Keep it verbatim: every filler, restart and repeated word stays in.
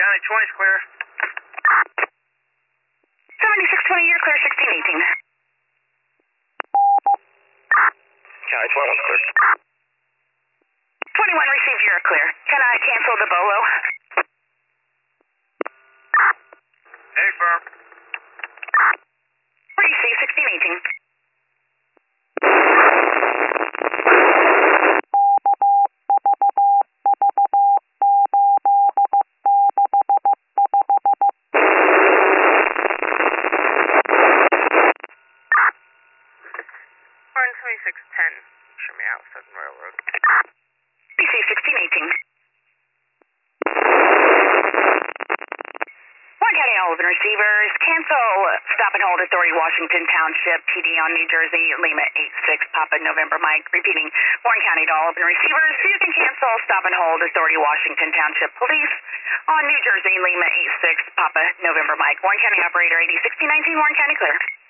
County twenty is clear. seventy-six twenty, you're clear, sixteen eighteen. County twenty-one is clear. twenty-one received, you're clear. Can I cancel the BOLO? Hey, firm. Receive, sixteen eighteen. Orange twenty-six ten, show me out, Southern Railroad. Receive, sixteen eighteen. Warren County, all open receivers. Cancel stop and hold authority Washington Township, T D on New Jersey, Lima eight six, Papa November Mike. Repeating, Warren County to all open receivers. You can cancel stop and hold authority Washington Township Police on New Jersey, Lima eight six, Papa November Mike. Warren County operator eighty sixteen nineteen, Warren County clear.